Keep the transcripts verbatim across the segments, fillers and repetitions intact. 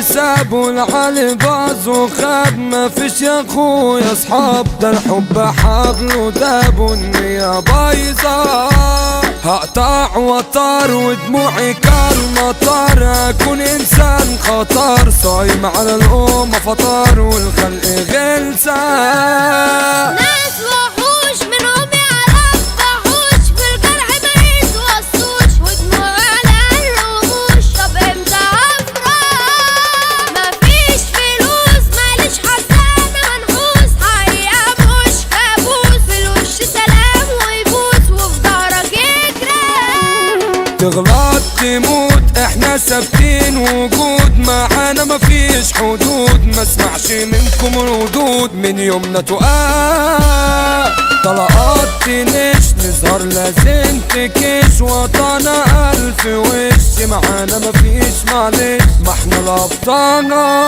سابوا العالي باظ وخاب، ما فيش يا اخويا اصحاب، ده الحب حبل وداب والنية بايظة. هقطع وطار ودموعي كالمطر، اكون انسان خطر صايم على الامة فطار والخلق غلسة. ناس وحوش منهم يعرف وحوش، في الجرح ما يتوصوش ودموع على الرموش. طب امتى افرح؟ مفيش فلوس ماليش حزانة منحوس، حقيقة مش كابوس، في الوش سلام ويبوس وفي ظهرك يجري. تغلط تموت احنا ثابتين وجود، معانا مفيش حدود، ما اسمعش منكم ردود، من يومنا تقال طلقات تنش، نظهر لازم تكش، وطنا الف وش، معانا مفيش معلش، ما احنا الابطال.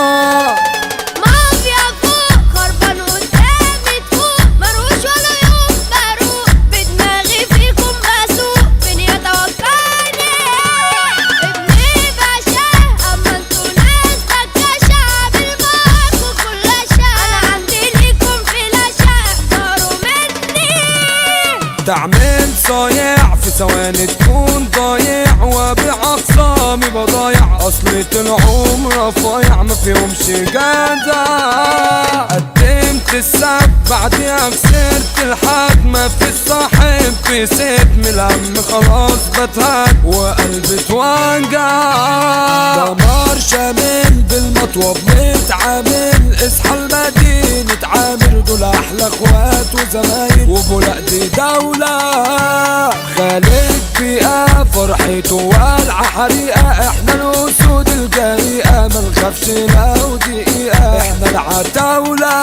مافيا فوق خربان قدامي تفوق، مروش ولا يوم بروق، بدماغي فيكم بسوق، مين يتوقعني؟ ابني باشا اما انتوا ناس بكاشة، عامل معاكوا كل اشياء، انا عندي ليكم فلاشة، احذروا مني. تعمل صايع في ثواني تكون ضايع، وابيع اخصامي بضايع، اصلي العمر رفايع ما فيهمش جدع. قدمت السب بعديها خسرت الحد، ما في الصاحب في ست من الهم خلاص بتهد وقلبي اتوجع. دمار شامل بالمطوب نتعامل، اصحى المدينة عامر، دول احلى اخوات وزمايل وبولاق دي دولة. خالد بيئة فرحته والعة حريقة، احنا الاسود الجريئة، ما نخافش لو دقيقة، احنا العتاولة.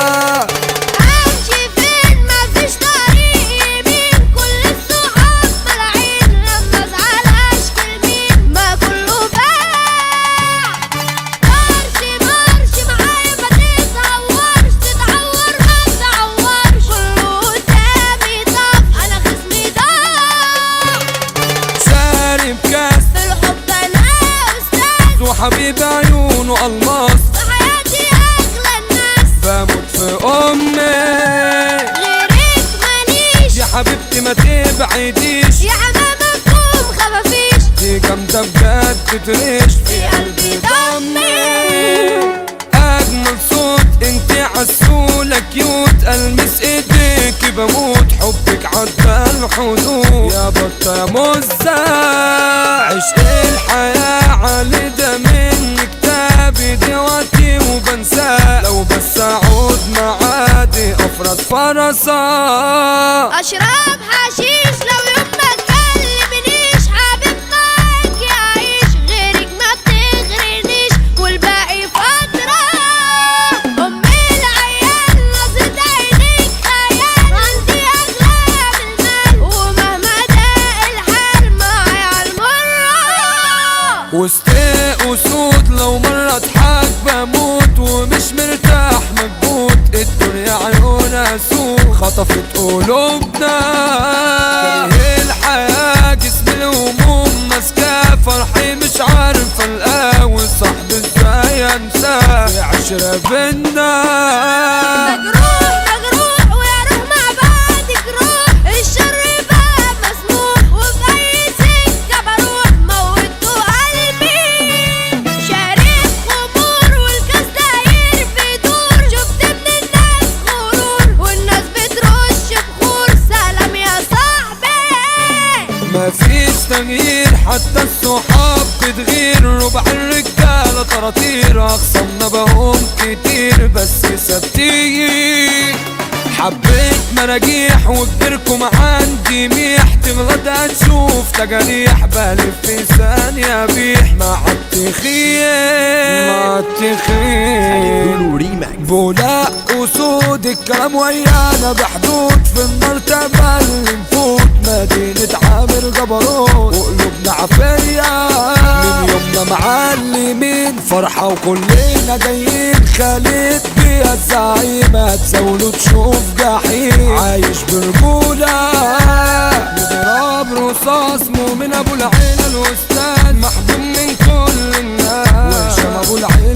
امشي فين مفيش طريق يمين، كل الصحاب ملاعين، لما ازعل اشكي لمين، ما كله باع. مارش مارش معايا ما تتهورش، تتعور ما تتعورش، كله قدامي طف، انا خصمي ضاع. شارب كاس في الحب انا استاذ، وحبيب عيونه الماس، في حياتي اغلى الناس، بموت في امي. غيرك ماليش، يا حبيبتي ما تبعديش، يا حمامكم خفافيش، دي جامدة بجد تريش في قلبي ضمي. اجمل صوت انتي عسولة كيوت، المس ايديكي بموت، حبك عدى الحدود، يا بطة يا مزة. عشق الحياة علي ده من كتابي دلوقتي وبنساه، لو بس اعود معادي افرس فرسا. اشرب حشيش لو يوم ما تكلمنيش، حبيب معاك يعيش، غيرك ما بتغرنيش والباقي فترة. امي العيال نظرة عينيك خيال، عندي اغلى من المال، ومهما ضاق الحال معايا عالمرة. وسط اسود لو مرة اضحك بموت، ومش مرتاح مكبوت، الدنيا عيونها سوق خطفت قلوبنا. كاره الحياة جسم الهموم ماسكاه، فرحي مش عارف القاه، وصاحبي ازاي انساه، في عشرة بينا. مجروح مجروح ويا روح مع بعض جروح، الشر بقى مسموح، وفي اي سكة بروح موتوا قلبي. شارب خمور والكاس داير بيدور، شفت من الناس غرور والناس بترش بخور، سلام يا صاحبي. مفيش تغيير حتى الصحاب بتغير، ربع الرجالة طراطير، اخصمنا بقوم كتير بس ثابتين. حبيت مراجيح وكبركم عندي ميح، تغلط هتشوف تجاريح، بلف في ثانية بيح، مع التخيل مع التخيل. بولاق اسود الكلام ويانا بحدود، في المرتبة اللي نفوت، مدينة عامر جبروت، وقلوبنا عافية، من يومنا معلمين فرحة وكلنا جايين. خالد بيها الزعيم هتزاوله تشوف جحيم، عايش برجولة بضرب رصاص، مؤمن ابو العيلة الاستاذ، محبوب من كل الناس، وهشام ابو العيلة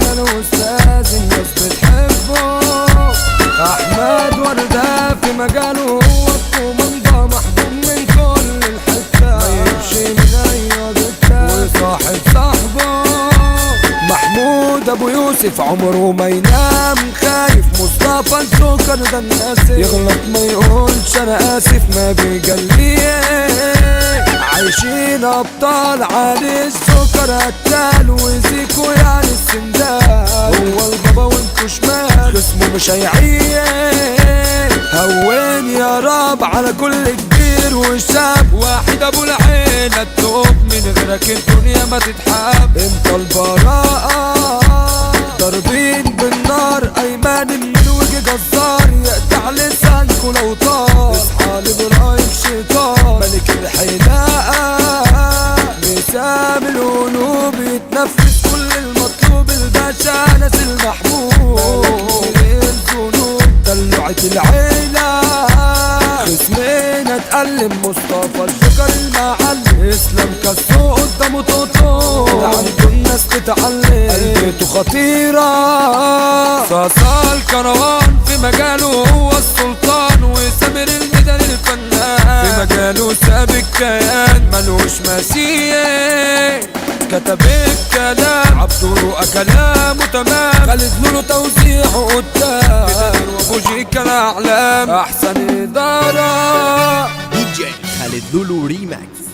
آسف عمره ما ينام خايف مصطفى السكر ده الناس يغلط ما يقولش انا اسف ما بيجليه عايشين ابطال علي السكر قتال وزيكو يعني السندال هو البابا وانتو شمال اسمه مش هيعيش هون يا رب على كل كبير وشاب واحد ابو العين التوب من غيرك الدنيا ما تتحب انت البراءة ضاربين بالنار ايمان من وجه جزار يقطع لسانكو لو طار اصحى لابراهيم شيطان ملك الحلاقة مسام القلوب يتنفس كل المطلوب الباشا ناس المحبوب الذنوب دلوعة العيلة خصمنا اتألم مصطفى الشكر المعلم اسلام كسو قدامه توتو عنده الناس تتعلم قلبته خطيرة صاصا الكروان في مجاله هو السلطان وسامر الميدان الفنان في مجاله ساب الكيان ملوش مثيل كتب الكلام عبدو كلامه تمام خالد لولو توزيعه قدام وبوجيكا الاعلام احسن اداره دي جي خالد لولو ريماكس.